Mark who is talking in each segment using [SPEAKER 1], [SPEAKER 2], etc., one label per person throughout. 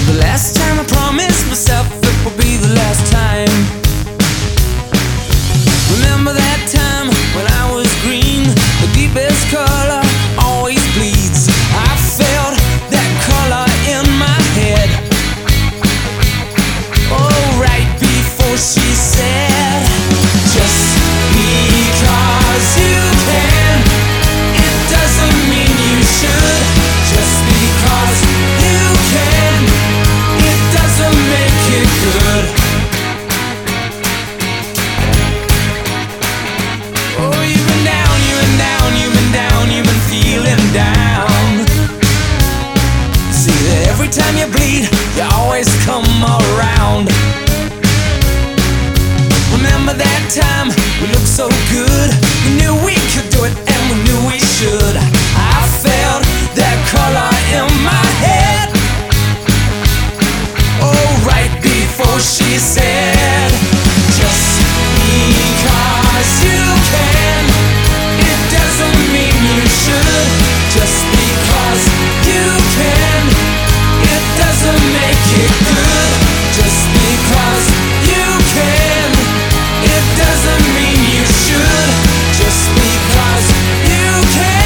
[SPEAKER 1] The last time I promised myself it will be the last time. Remember that time when I was green? The deepest color always bleeds. I felt that color in my head. Oh, right before she said, just because you can, it doesn't mean you should. Just because you can, it doesn't make it good. Oh, you've been down, you've been down, you've been down, you've been feeling down. See that every time you bleed, you always come around. Remember that time we looked so good? We knew we could do it and we knew we should. I felt that color in my head. Oh, right before she said, just because you can, it doesn't mean you should. Just because you can, it doesn't make it good. Just because you can, it doesn't mean you should. Just because you can.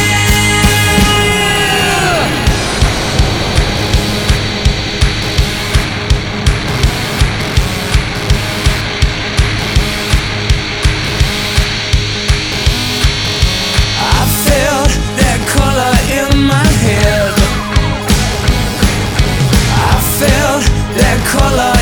[SPEAKER 1] I felt that color in my head. I felt that color